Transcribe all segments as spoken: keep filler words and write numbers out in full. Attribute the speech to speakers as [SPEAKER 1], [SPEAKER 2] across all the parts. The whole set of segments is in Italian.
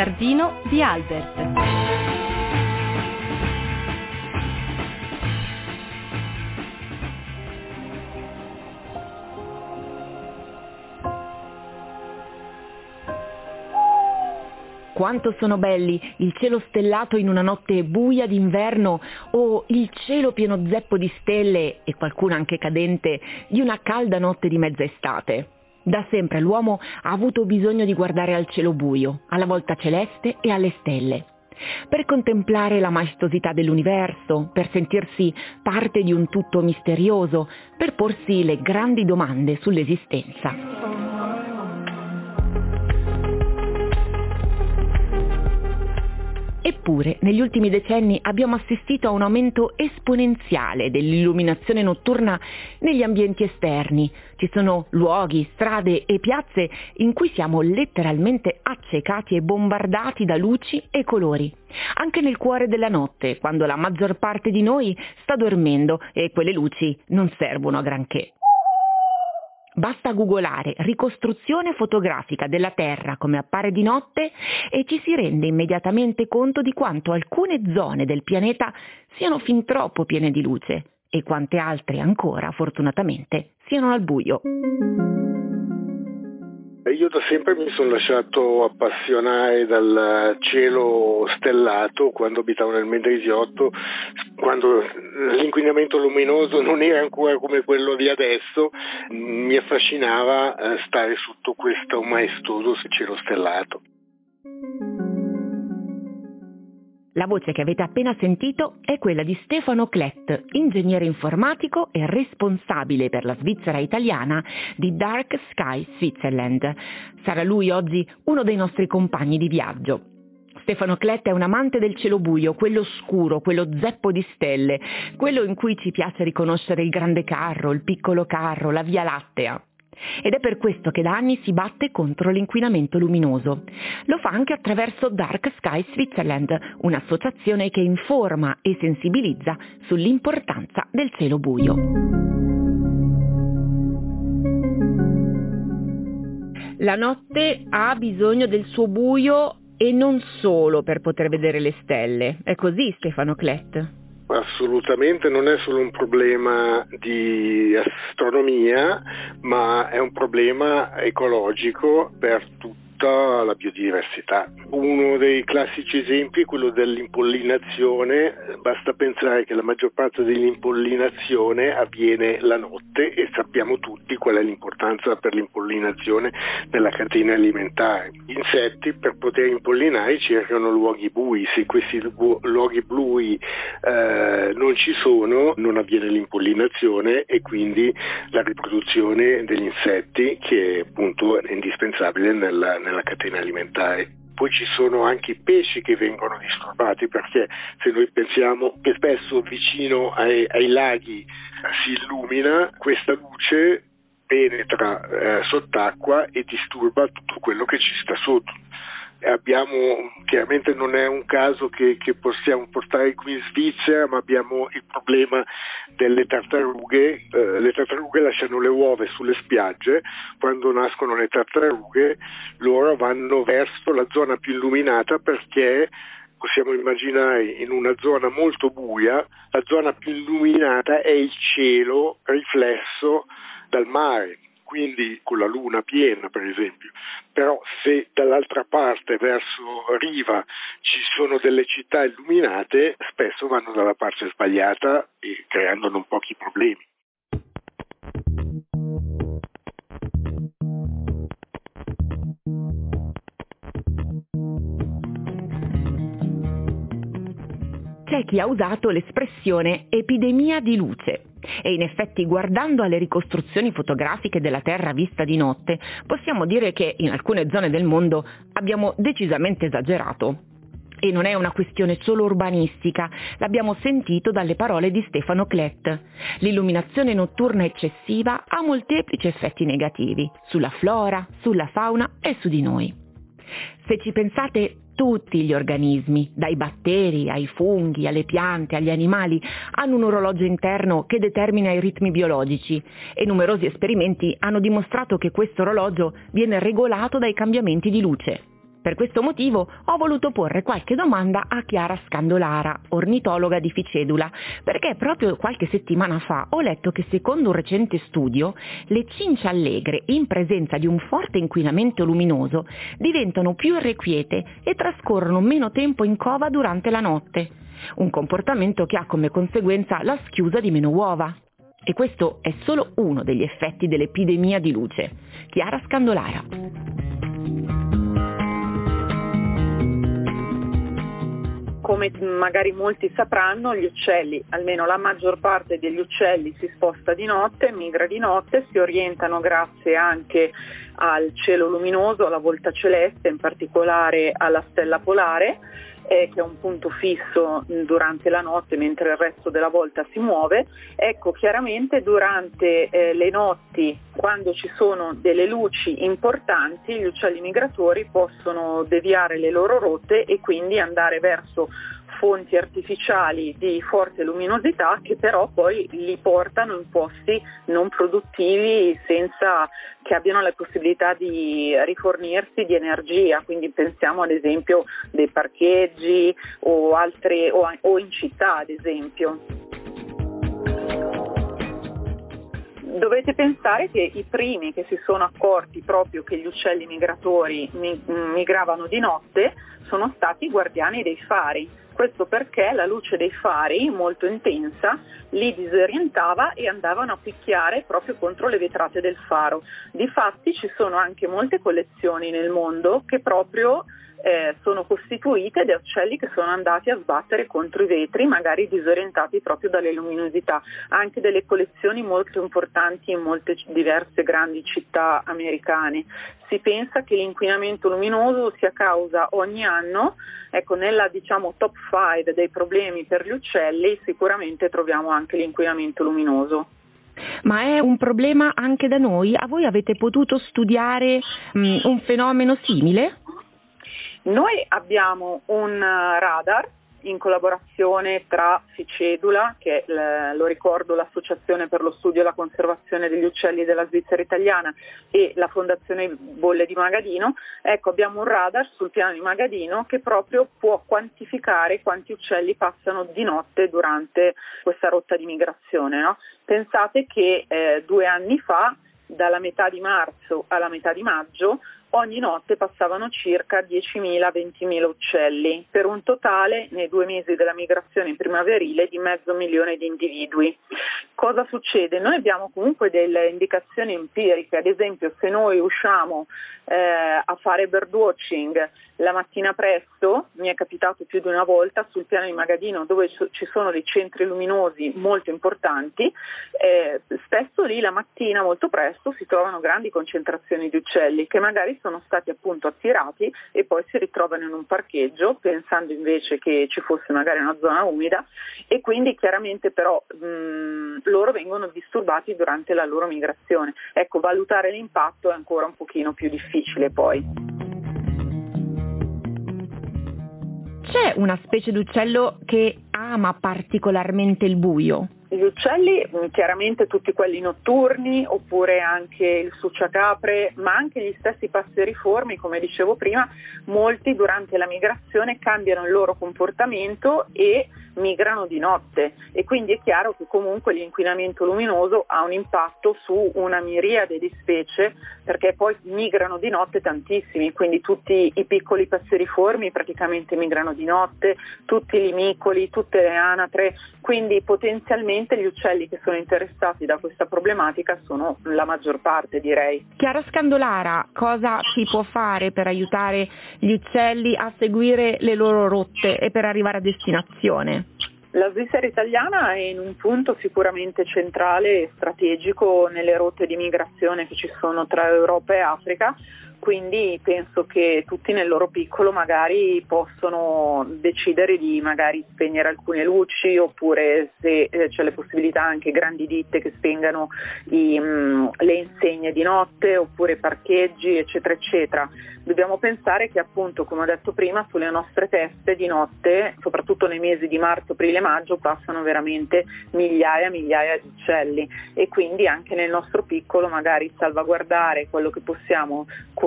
[SPEAKER 1] giardino di Albert.
[SPEAKER 2] Quanto sono belli il cielo stellato in una notte buia d'inverno o il cielo pieno zeppo di stelle e qualcuna anche cadente di una calda notte di mezza estate. Da sempre l'uomo ha avuto bisogno di guardare al cielo buio, alla volta celeste e alle stelle, per contemplare la maestosità dell'universo, per sentirsi parte di un tutto misterioso, per porsi le grandi domande sull'esistenza. Eppure, negli ultimi decenni abbiamo assistito a un aumento esponenziale dell'illuminazione notturna negli ambienti esterni. Ci sono luoghi, strade e piazze in cui siamo letteralmente accecati e bombardati da luci e colori. Anche nel cuore della notte, quando la maggior parte di noi sta dormendo e quelle luci non servono a granché. Basta googolare ricostruzione fotografica della Terra come appare di notte e ci si rende immediatamente conto di quanto alcune zone del pianeta siano fin troppo piene di luce e quante altre ancora, fortunatamente, siano al buio.
[SPEAKER 3] Io da sempre mi sono lasciato appassionare dal cielo stellato quando abitavo nel Mendrisiotto, quando l'inquinamento luminoso non era ancora come quello di adesso. Mi affascinava stare sotto questo maestoso cielo stellato.
[SPEAKER 2] La voce che avete appena sentito è quella di Stefano Klett, ingegnere informatico e responsabile per la Svizzera italiana di Dark Sky Switzerland. Sarà lui oggi uno dei nostri compagni di viaggio. Stefano Klett è un amante del cielo buio, quello scuro, quello zeppo di stelle, quello in cui ci piace riconoscere il grande carro, il piccolo carro, la Via Lattea. Ed è per questo che da anni si batte contro l'inquinamento luminoso. Lo fa anche attraverso Dark Sky Switzerland, un'associazione che informa e sensibilizza sull'importanza del cielo buio. La notte ha bisogno del suo buio e non solo per poter vedere le stelle. È così, Stefano Klett?
[SPEAKER 3] Assolutamente, non è solo un problema di astronomia, ma è un problema ecologico per tutta la biodiversità. Uno dei classici esempi è quello dell'impollinazione. Basta pensare che la maggior parte dell'impollinazione avviene la notte e sappiamo tutti qual è l'importanza per l'impollinazione della catena alimentare. Gli insetti, per poter impollinare, cercano luoghi bui. Se questi luoghi bui eh, non ci sono, non avviene l'impollinazione e quindi la riproduzione degli insetti, che appunto è indispensabile nella, nella catena alimentare. Poi ci sono anche i pesci che vengono disturbati, perché se noi pensiamo che spesso vicino ai, ai laghi si illumina, questa luce penetra eh, sott'acqua e disturba tutto quello che ci sta sotto. Abbiamo, chiaramente non è un caso che, che possiamo portare qui in Svizzera, ma abbiamo il problema delle tartarughe. Eh, le tartarughe lasciano le uova sulle spiagge. Quando nascono le tartarughe loro vanno verso la zona più illuminata, perché possiamo immaginare in una zona molto buia, la zona più illuminata è il cielo riflesso dal mare, quindi con la luna piena per esempio. Però se dall'altra parte verso riva ci sono delle città illuminate, spesso vanno dalla parte sbagliata e creando non pochi problemi.
[SPEAKER 2] C'è chi ha usato l'espressione epidemia di luce. E in effetti, guardando alle ricostruzioni fotografiche della Terra vista di notte, possiamo dire che in alcune zone del mondo abbiamo decisamente esagerato. E non è una questione solo urbanistica, l'abbiamo sentito dalle parole di Stefano Klett. L'illuminazione notturna eccessiva ha molteplici effetti negativi sulla flora, sulla fauna e su di noi. Se ci pensate, tutti gli organismi, dai batteri ai funghi, alle piante, agli animali, hanno un orologio interno che determina i ritmi biologici e numerosi esperimenti hanno dimostrato che questo orologio viene regolato dai cambiamenti di luce. Per questo motivo ho voluto porre qualche domanda a Chiara Scandolara, ornitologa di Ficedula, perché proprio qualche settimana fa ho letto che secondo un recente studio le cince allegre in presenza di un forte inquinamento luminoso diventano più irrequiete e trascorrono meno tempo in cova durante la notte, un comportamento che ha come conseguenza la schiusa di meno uova. E questo è solo uno degli effetti dell'epidemia di luce. Chiara Scandolara.
[SPEAKER 4] Come magari molti sapranno, gli uccelli, almeno la maggior parte degli uccelli, si sposta di notte, migra di notte, si orientano grazie anche al cielo luminoso, alla volta celeste, in particolare alla stella polare, eh, che è un punto fisso durante la notte mentre il resto della volta si muove. Ecco, chiaramente durante eh, le notti, quando ci sono delle luci importanti, gli uccelli migratori possono deviare le loro rotte e quindi andare verso fonti artificiali di forte luminosità che però poi li portano in posti non produttivi senza che abbiano la possibilità di rifornirsi di energia, quindi pensiamo ad esempio dei parcheggi o altre o, o in città ad esempio. Dovete pensare che i primi che si sono accorti proprio che gli uccelli migratori migravano di notte sono stati i guardiani dei fari. Questo perché la luce dei fari, molto intensa, li disorientava e andavano a picchiare proprio contro le vetrate del faro. Difatti ci sono anche molte collezioni nel mondo che proprio eh, sono costituite da uccelli che sono andati a sbattere contro i vetri, magari disorientati proprio dalle luminosità. Anche delle collezioni molto importanti in molte diverse grandi città americane. Si pensa che l'inquinamento luminoso sia causa ogni anno, ecco, nella diciamo top five dei problemi per gli uccelli sicuramente troviamo anche l'inquinamento luminoso.
[SPEAKER 2] Ma è un problema anche da noi? A voi avete potuto studiare mh, un fenomeno simile?
[SPEAKER 4] Noi abbiamo un radar in collaborazione tra Ficedula, che è, lo ricordo, l'associazione per lo studio e la conservazione degli uccelli della Svizzera italiana, e la Fondazione Bolle di Magadino. Ecco, abbiamo un radar sul piano di Magadino che proprio può quantificare quanti uccelli passano di notte durante questa rotta di migrazione, no? Pensate che eh, due anni fa, dalla metà di marzo alla metà di maggio, ogni notte passavano circa diecimila ventimila uccelli, per un totale nei due mesi della migrazione primaverile di mezzo milione di individui. Cosa succede? Noi abbiamo comunque delle indicazioni empiriche, ad esempio se noi usciamo eh, a fare birdwatching la mattina presto, mi è capitato più di una volta sul piano di Magadino dove ci sono dei centri luminosi molto importanti, eh, spesso lì la mattina molto presto si trovano grandi concentrazioni di uccelli che magari sono stati appunto attirati e poi si ritrovano in un parcheggio pensando invece che ci fosse magari una zona umida, e quindi chiaramente però mh, loro vengono disturbati durante la loro migrazione. Ecco, valutare l'impatto è ancora un pochino più difficile poi.
[SPEAKER 2] C'è una specie d'uccello che ama particolarmente il buio?
[SPEAKER 4] Gli uccelli, chiaramente tutti quelli notturni, oppure anche il succiacapre, ma anche gli stessi passeriformi, come dicevo prima, molti durante la migrazione cambiano il loro comportamento e migrano di notte, e quindi è chiaro che comunque l'inquinamento luminoso ha un impatto su una miriade di specie, perché poi migrano di notte tantissimi, quindi tutti i piccoli passeriformi praticamente migrano di notte, tutti i limicoli, tutte le anatre, quindi potenzialmente gli uccelli che sono interessati da questa problematica sono la maggior parte, direi.
[SPEAKER 2] Chiara Scandolara, cosa si può fare per aiutare gli uccelli a seguire le loro rotte e per arrivare a destinazione?
[SPEAKER 4] La Svizzera italiana è in un punto sicuramente centrale e strategico nelle rotte di migrazione che ci sono tra Europa e Africa, quindi penso che tutti nel loro piccolo magari possono decidere di magari spegnere alcune luci, oppure se eh, c'è la possibilità anche grandi ditte che spengano i, mh, le insegne di notte, oppure parcheggi, eccetera eccetera. Dobbiamo pensare che appunto, come ho detto prima, sulle nostre teste di notte, soprattutto nei mesi di marzo, aprile e maggio, passano veramente migliaia e migliaia di uccelli, e quindi anche nel nostro piccolo magari salvaguardare quello che possiamo con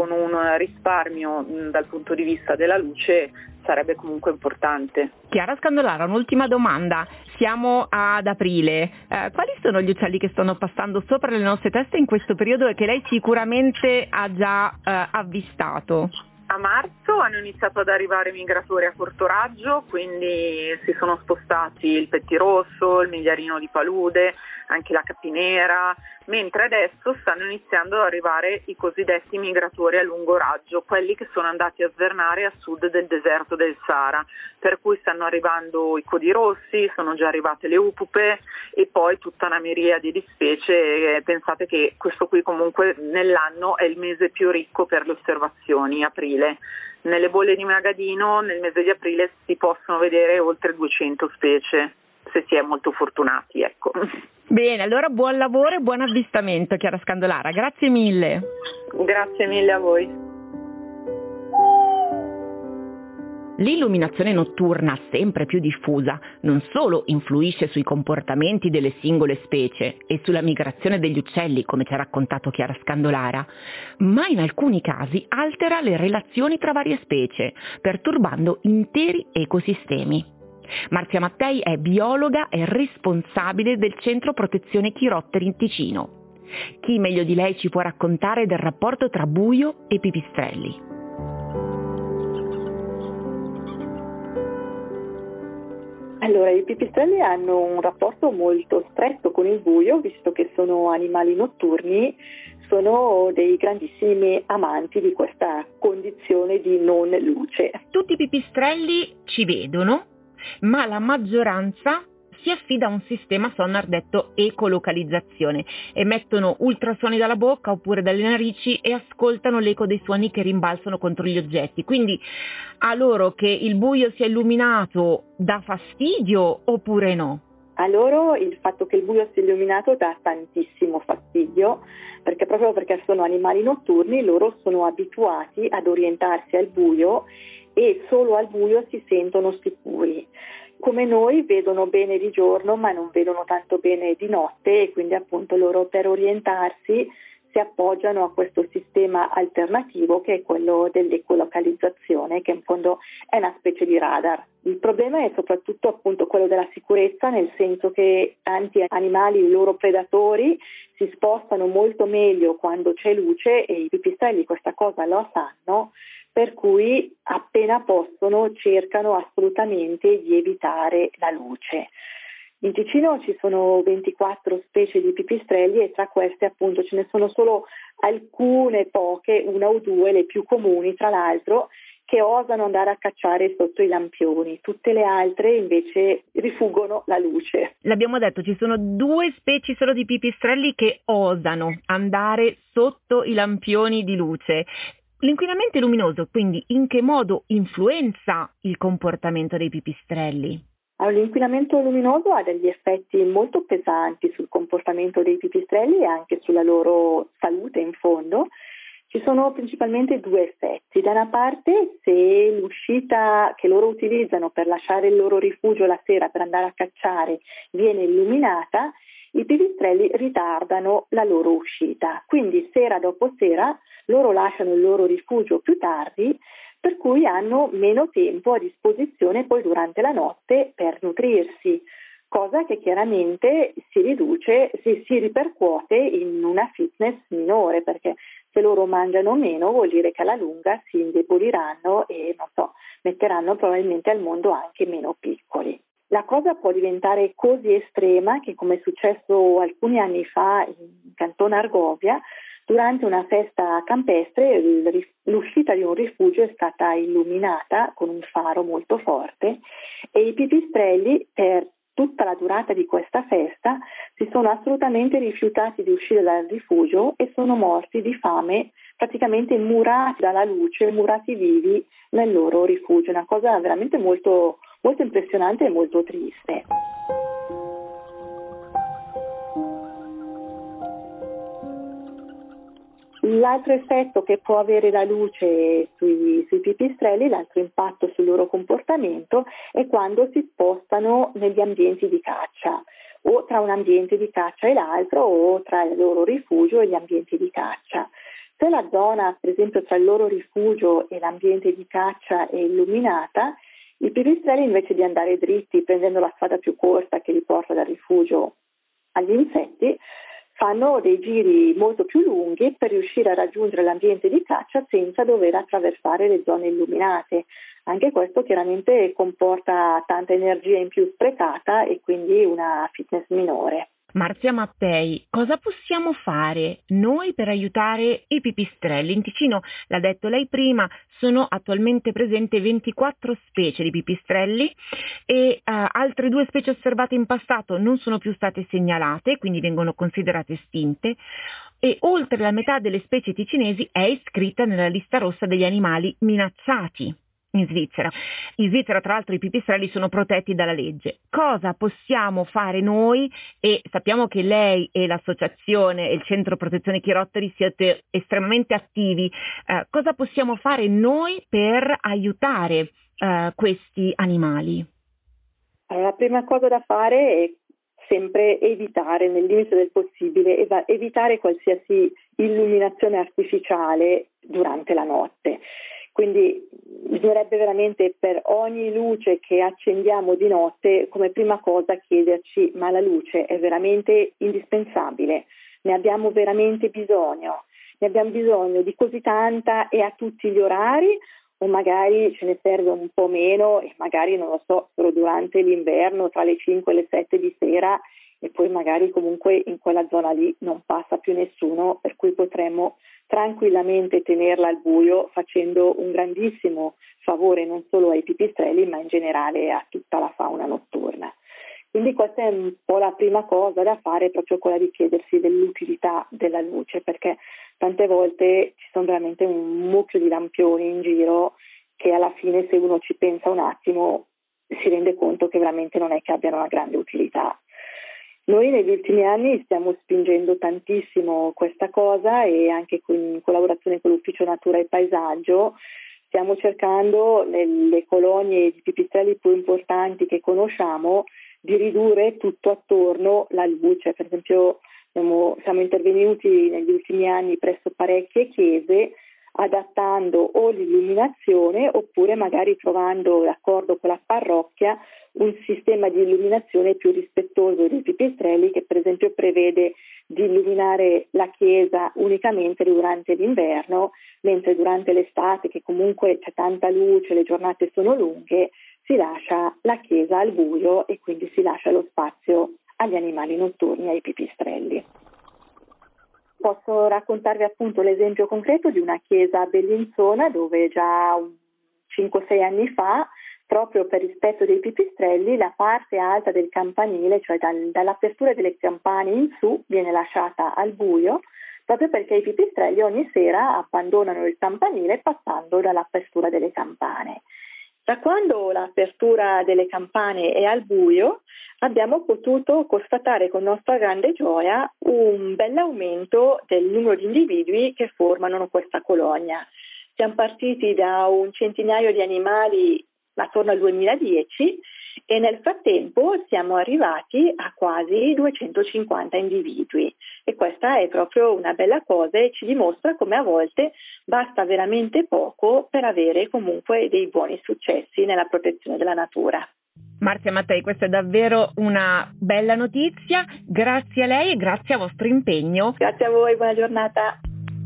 [SPEAKER 4] con un risparmio mh, dal punto di vista della luce sarebbe comunque importante.
[SPEAKER 2] Chiara Scandolara, un'ultima domanda. Siamo ad aprile. Eh, quali sono gli uccelli che stanno passando sopra le nostre teste in questo periodo e che lei sicuramente ha già eh, avvistato?
[SPEAKER 4] A marzo hanno iniziato ad arrivare migratori a corto raggio, quindi si sono spostati il pettirosso, il migliarino di palude, anche la capinera, mentre adesso stanno iniziando ad arrivare i cosiddetti migratori a lungo raggio, quelli che sono andati a svernare a sud del deserto del Sahara, per cui stanno arrivando i codirossi, sono già arrivate le upupe e poi tutta una miriade di specie. Pensate che questo qui comunque nell'anno è il mese più ricco per le osservazioni, aprile. Nelle bolle di Magadino nel mese di aprile si possono vedere oltre duecento specie, se si è molto fortunati, ecco.
[SPEAKER 2] Bene, allora buon lavoro e buon avvistamento, Chiara Scandolara, grazie mille.
[SPEAKER 4] Grazie mille a voi.
[SPEAKER 2] L'illuminazione notturna sempre più diffusa non solo influisce sui comportamenti delle singole specie e sulla migrazione degli uccelli, come ci ha raccontato Chiara Scandolara, ma in alcuni casi altera le relazioni tra varie specie, perturbando interi ecosistemi. Marzia Mattei è biologa e responsabile del Centro Protezione Chirotteri in Ticino. Chi meglio di lei ci può raccontare del rapporto tra buio e pipistrelli?
[SPEAKER 5] Allora, i pipistrelli hanno un rapporto molto stretto con il buio, visto che sono animali notturni, sono dei grandissimi amanti di questa condizione di non luce.
[SPEAKER 2] Tutti i pipistrelli ci vedono, ma la maggioranza si affida a un sistema sonar detto ecolocalizzazione. Emettono ultrasuoni dalla bocca oppure dalle narici e ascoltano l'eco dei suoni che rimbalzano contro gli oggetti. Quindi a loro che il buio sia illuminato dà fastidio oppure no?
[SPEAKER 5] A loro il fatto che il buio sia illuminato dà tantissimo fastidio, perché proprio perché sono animali notturni loro sono abituati ad orientarsi al buio e solo al buio si sentono sicuri. Come noi vedono bene di giorno ma non vedono tanto bene di notte e quindi appunto loro per orientarsi si appoggiano a questo sistema alternativo che è quello dell'ecolocalizzazione, che in fondo è una specie di radar. Il problema è soprattutto appunto quello della sicurezza, nel senso che tanti animali, i loro predatori, si spostano molto meglio quando c'è luce e i pipistrelli questa cosa lo sanno, per cui appena possono cercano assolutamente di evitare la luce. In Ticino ci sono ventiquattro specie di pipistrelli e tra queste appunto ce ne sono solo alcune poche, una o due, le più comuni tra l'altro, che osano andare a cacciare sotto i lampioni. Tutte le altre invece rifuggono la luce.
[SPEAKER 2] L'abbiamo detto, ci sono due specie solo di pipistrelli che osano andare sotto i lampioni di luce. L'inquinamento luminoso, quindi, in che modo influenza il comportamento dei pipistrelli?
[SPEAKER 5] Allora, l'inquinamento luminoso ha degli effetti molto pesanti sul comportamento dei pipistrelli e anche sulla loro salute in fondo. Ci sono principalmente due effetti. Da una parte, se l'uscita che loro utilizzano per lasciare il loro rifugio la sera per andare a cacciare viene illuminata, i pipistrelli ritardano la loro uscita. Quindi sera dopo sera loro lasciano il loro rifugio più tardi, per cui hanno meno tempo a disposizione poi durante la notte per nutrirsi, cosa che chiaramente si riduce, si, si ripercuote in una fitness minore, perché se loro mangiano meno vuol dire che alla lunga si indeboliranno e non so, metteranno probabilmente al mondo anche meno piccoli. La cosa può diventare così estrema che, come è successo alcuni anni fa in Cantone Argovia, durante una festa campestre l'uscita di un rifugio è stata illuminata con un faro molto forte e i pipistrelli per tutta la durata di questa festa si sono assolutamente rifiutati di uscire dal rifugio e sono morti di fame, praticamente murati dalla luce, murati vivi nel loro rifugio. Una cosa veramente molto, molto impressionante e molto triste. L'altro effetto che può avere la luce sui, sui pipistrelli, l'altro impatto sul loro comportamento, è quando si spostano negli ambienti di caccia, o tra un ambiente di caccia e l'altro, o tra il loro rifugio e gli ambienti di caccia. Se la zona, per esempio, tra il loro rifugio e l'ambiente di caccia è illuminata, i pipistrelli, invece di andare dritti prendendo la strada più corta che li porta dal rifugio agli insetti, fanno dei giri molto più lunghi per riuscire a raggiungere l'ambiente di caccia senza dover attraversare le zone illuminate. Anche questo chiaramente comporta tanta energia in più sprecata e quindi una fitness minore.
[SPEAKER 2] Marzia Mattei, cosa possiamo fare noi per aiutare i pipistrelli? In Ticino, l'ha detto lei prima, sono attualmente presenti ventiquattro specie di pipistrelli e uh, altre due specie osservate in passato non sono più state segnalate, quindi vengono considerate estinte, e oltre la metà delle specie ticinesi è iscritta nella lista rossa degli animali minacciati in Svizzera. In Svizzera, tra l'altro, i pipistrelli sono protetti dalla legge. Cosa possiamo fare noi? E sappiamo che lei e l'associazione e il centro protezione chirotteri siete estremamente attivi. Eh, cosa possiamo fare noi per aiutare eh, questi animali?
[SPEAKER 5] Allora, la prima cosa da fare è sempre evitare, nel limite del possibile, ev- evitare qualsiasi illuminazione artificiale durante la notte. Quindi bisognerebbe veramente, per ogni luce che accendiamo di notte, come prima cosa chiederci: ma la luce è veramente indispensabile? Ne abbiamo veramente bisogno? Ne abbiamo bisogno di così tanta e a tutti gli orari? O magari ce ne serve un po' meno e magari, non lo so, solo durante l'inverno tra le cinque e le sette di sera, e poi magari comunque in quella zona lì non passa più nessuno, per cui potremmo tranquillamente tenerla al buio, facendo un grandissimo favore non solo ai pipistrelli ma in generale a tutta la fauna notturna. Quindi questa è un po' la prima cosa da fare, proprio quella di chiedersi dell'utilità della luce, perché tante volte ci sono veramente un mucchio di lampioni in giro che alla fine, se uno ci pensa un attimo, si rende conto che veramente non è che abbiano una grande utilità. Noi negli ultimi anni stiamo spingendo tantissimo questa cosa, e anche in collaborazione con l'Ufficio Natura e Paesaggio stiamo cercando, nelle colonie di pipistrelli più importanti che conosciamo, di ridurre tutto attorno la luce. Per esempio siamo, siamo intervenuti negli ultimi anni presso parecchie chiese, adattando o l'illuminazione oppure magari trovando, d'accordo con la parrocchia, un sistema di illuminazione più rispettoso dei pipistrelli, che per esempio prevede di illuminare la chiesa unicamente durante l'inverno, mentre durante l'estate, che comunque c'è tanta luce, le giornate sono lunghe, si lascia la chiesa al buio e quindi si lascia lo spazio agli animali notturni, ai pipistrelli. Posso raccontarvi appunto l'esempio concreto di una chiesa a Bellinzona, dove già cinque sei anni fa, proprio per rispetto dei pipistrelli, la parte alta del campanile, cioè dal, dall'apertura delle campane in su, viene lasciata al buio, proprio perché i pipistrelli ogni sera abbandonano il campanile passando dall'apertura delle campane. Da quando l'apertura delle campane è al buio, abbiamo potuto constatare con nostra grande gioia un bell'aumento del numero di individui che formano questa colonia. Siamo partiti da un centinaio di animali attorno al duemiladieci e nel frattempo siamo arrivati a quasi duecentocinquanta individui, e questa è proprio una bella cosa e ci dimostra come a volte basta veramente poco per avere comunque dei buoni successi nella protezione della natura.
[SPEAKER 2] Marzia Mattei, questa è davvero una bella notizia, grazie a lei e grazie al vostro impegno.
[SPEAKER 5] Grazie a voi, buona giornata.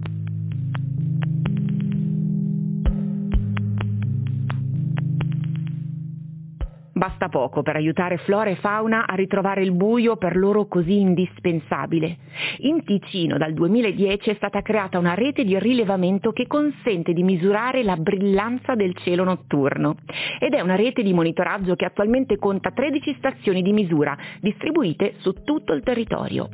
[SPEAKER 2] Basta poco per aiutare flora e fauna a ritrovare il buio per loro così indispensabile. In Ticino dal duemiladieci è stata creata una rete di rilevamento che consente di misurare la brillanza del cielo notturno. Ed è una rete di monitoraggio che attualmente conta tredici stazioni di misura, distribuite su tutto il territorio.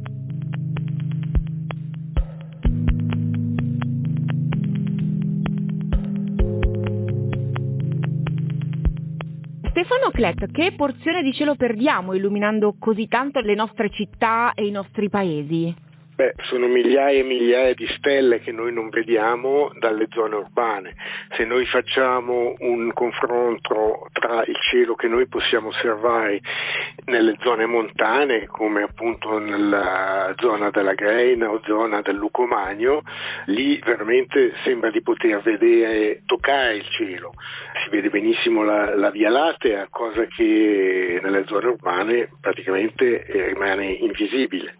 [SPEAKER 2] Stefano Clet, che porzione di cielo perdiamo illuminando così tanto le nostre città e i nostri paesi?
[SPEAKER 3] Beh, sono migliaia e migliaia di stelle che noi non vediamo dalle zone urbane. Se noi facciamo un confronto tra il cielo che noi possiamo osservare nelle zone montane, come appunto nella zona della Greina o zona del Lucomagno, lì veramente sembra di poter vedere, toccare il cielo. Si vede benissimo la, la Via Lattea, cosa che nelle zone urbane praticamente rimane invisibile.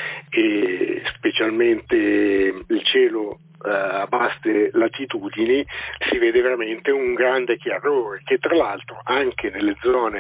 [SPEAKER 3] E specialmente il cielo uh, a basse latitudini si vede veramente un grande chiarore, che tra l'altro anche nelle zone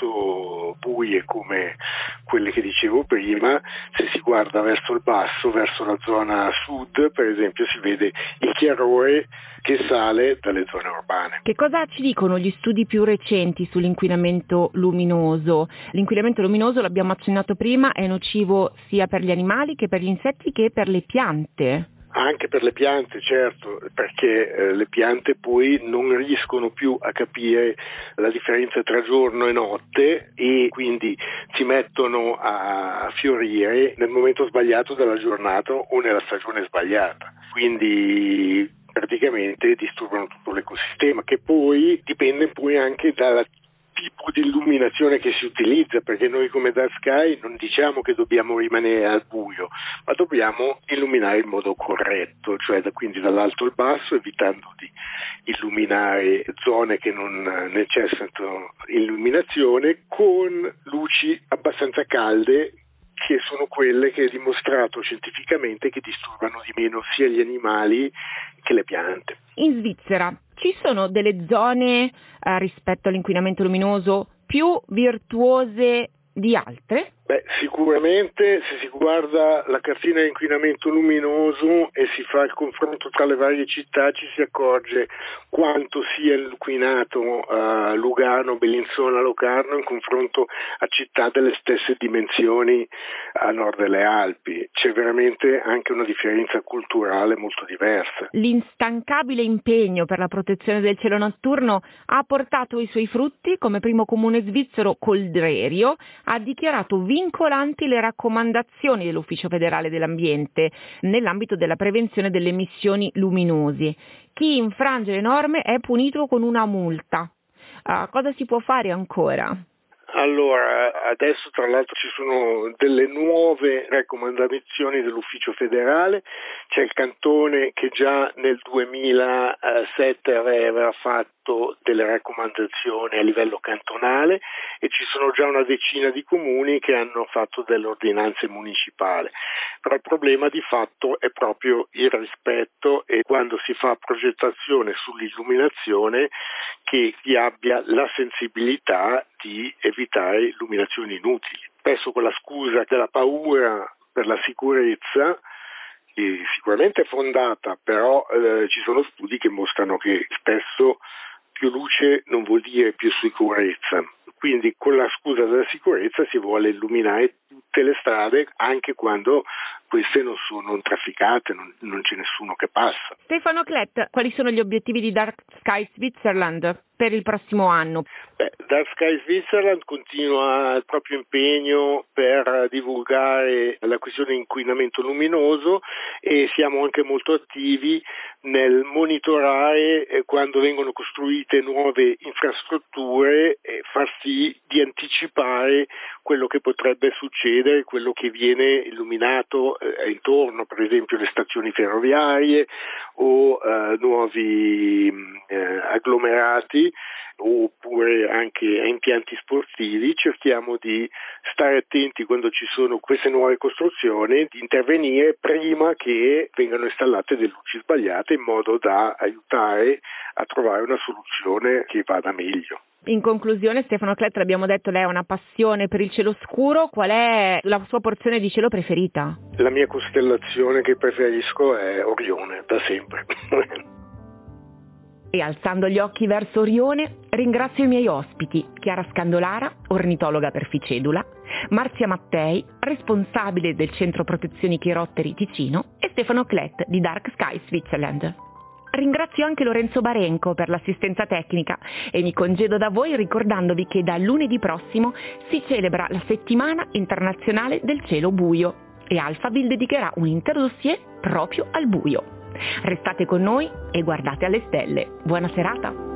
[SPEAKER 3] molto buie come quelle che dicevo prima, se si guarda verso il basso, verso la zona sud per esempio, si vede il chiarore che sale dalle zone urbane.
[SPEAKER 2] Che cosa ci dicono gli studi più recenti sull'inquinamento luminoso? L'inquinamento luminoso, l'abbiamo accennato prima, è nocivo sia per gli animali che per gli insetti che per le piante.
[SPEAKER 3] Anche per le piante, certo, perché eh, le piante poi non riescono più a capire la differenza tra giorno e notte e quindi si mettono a fiorire nel momento sbagliato della giornata o nella stagione sbagliata. Quindi praticamente disturbano tutto l'ecosistema, che poi dipende poi anche dal tipo di illuminazione che si utilizza, perché noi come Dark Sky non diciamo che dobbiamo rimanere al buio, ma dobbiamo illuminare in modo corretto, cioè da, quindi dall'alto al basso, evitando di illuminare zone che non necessitano illuminazione, con luci abbastanza calde, che sono quelle che è dimostrato scientificamente che disturbano di meno sia gli animali che le piante.
[SPEAKER 2] In Svizzera ci sono delle zone eh, rispetto all'inquinamento luminoso più virtuose di altre?
[SPEAKER 3] Beh, sicuramente se si guarda la cartina di inquinamento luminoso e si fa il confronto tra le varie città ci si accorge quanto sia inquinato a uh, Lugano, Bellinzona, Locarno in confronto a città delle stesse dimensioni a nord delle Alpi. C'è veramente anche una differenza culturale molto diversa.
[SPEAKER 2] L'instancabile impegno per la protezione del cielo notturno ha portato i suoi frutti, come primo comune svizzero Coldrerio ha dichiarato vincolanti le raccomandazioni dell'Ufficio federale dell'ambiente nell'ambito della prevenzione delle emissioni luminosi. Chi infrange le norme è punito con una multa. Uh, cosa si può fare ancora?
[SPEAKER 3] Allora, adesso tra l'altro ci sono delle nuove raccomandazioni dell'Ufficio federale, c'è il cantone che già nel duemilasette aveva fatto delle raccomandazioni a livello cantonale e ci sono già una decina di comuni che hanno fatto delle ordinanze municipali, però il problema di fatto è proprio il rispetto e quando si fa progettazione sull'illuminazione che si abbia la sensibilità di evitare illuminazioni inutili. Spesso con la scusa della paura per la sicurezza, che sicuramente è fondata, però eh, ci sono studi che mostrano che spesso più luce non vuol dire più sicurezza. Quindi con la scusa della sicurezza si vuole illuminare tutte le strade anche quando queste non sono trafficate, non, non c'è nessuno che passa.
[SPEAKER 2] Stefano Klett, quali sono gli obiettivi di Dark Sky Switzerland per il prossimo anno?
[SPEAKER 3] Beh, Dark Sky Switzerland continua il proprio impegno per divulgare la questione di inquinamento luminoso e siamo anche molto attivi nel monitorare eh, quando vengono costruite nuove infrastrutture e far sì di anticipare quello che potrebbe succedere, quello che viene illuminato eh, intorno, per esempio le stazioni ferroviarie o eh, nuovi eh, agglomerati oppure anche a impianti sportivi. Cerchiamo di stare attenti quando ci sono queste nuove costruzioni, di intervenire prima che vengano installate delle luci sbagliate in modo da aiutare a trovare una soluzione che vada meglio.
[SPEAKER 2] In conclusione, Stefano Klett, abbiamo detto, lei ha una passione per il cielo scuro. Qual è la sua porzione di cielo preferita?
[SPEAKER 3] La mia costellazione che preferisco è Orione, da sempre.
[SPEAKER 2] E alzando gli occhi verso Orione, ringrazio i miei ospiti, Chiara Scandolara, ornitologa per Ficedula, Marzia Mattei, responsabile del Centro Protezioni Chirotteri Ticino, e Stefano Klett di Dark Sky Switzerland. Ringrazio anche Lorenzo Barenco per l'assistenza tecnica e mi congedo da voi ricordandovi che da lunedì prossimo si celebra la Settimana Internazionale del Cielo Buio e Alphaville dedicherà un intero dossier proprio al buio. Restate con noi e guardate alle stelle. Buona serata!